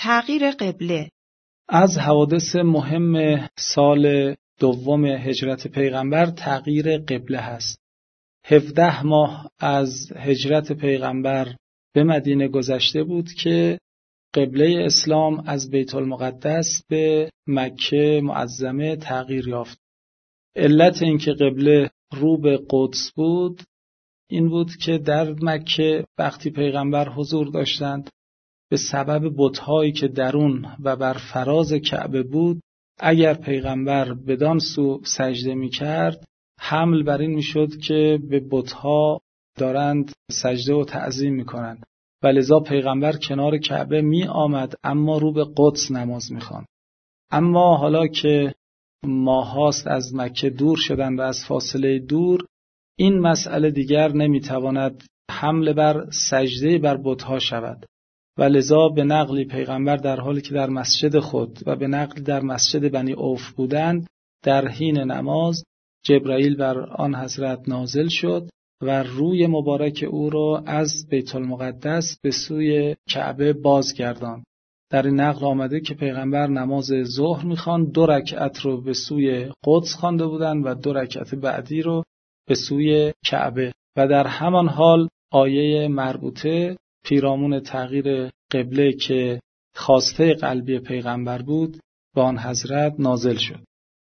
تغییر قبله. از حوادث مهم سال دوم هجرت پیغمبر تغییر قبله هست. 17 ماه از هجرت پیغمبر به مدینه گذشته بود که قبله اسلام از بیت المقدس به مکه معظمه تغییر یافت. علت اینکه قبله رو به قدس بود این بود که در مکه وقتی پیغمبر حضور داشتند به سبب بت‌هایی که درون و بر فراز کعبه بود، اگر پیغمبر بدان سو سجده می‌کرد حمل بر این می‌شد که به بت‌ها دارند سجده و تعظیم می‌کنند و لذا پیغمبر کنار کعبه می‌آمد اما رو به قدس نماز می‌خواند. اما حالا که ماهاست از مکه دور شدند و از فاصله دور، این مسئله دیگر نمی‌تواند حمل بر سجده بر بت‌ها شود و لذا به نقلی پیغمبر در حالی که در مسجد خود و به نقل در مسجد بنی عوف بودند، در حین نماز جبرائیل بر آن حضرت نازل شد و روی مبارک او را از بیت المقدس به سوی کعبه بازگرداند. در این نقل آمده که پیغمبر نماز ظهر می‌خواند، 2 رکعت رو به سوی قدس خوانده بودند و 2 رکعت بعدی رو به سوی کعبه و در همان حال آیه مربوطه پیرامون تغییر قبله که خواسته قلبی پیغمبر بود به آن حضرت نازل شد.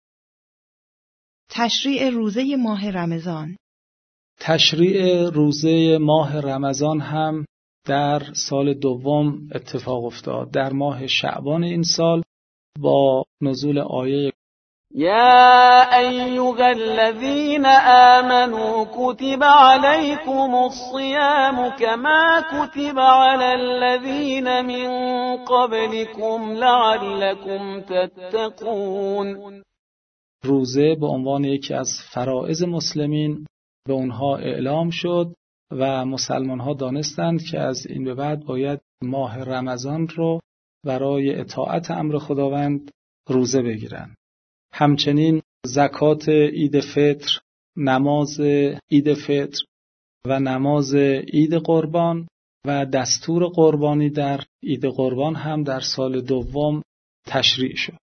تشریع روزه ماه رمضان. تشریع روزه ماه رمضان هم در سال دوم اتفاق افتاد. در ماه شعبان این سال با نزول آیه يا أيها الذين آمنوا كتب عليكم الصيام كما كتب على الذين من قبلكم لعلكم تتقون. روزه به عنوان یکی از فرائض مسلمین به اونها اعلام شد و مسلمان ها دانستند که از این به بعد باید ماه رمضان رو برای اطاعت امر خداوند روزه بگیرند. همچنین زکات عید فطر، نماز عید فطر و نماز عید قربان و دستور قربانی در عید قربان هم در سال دوم تشریع شد.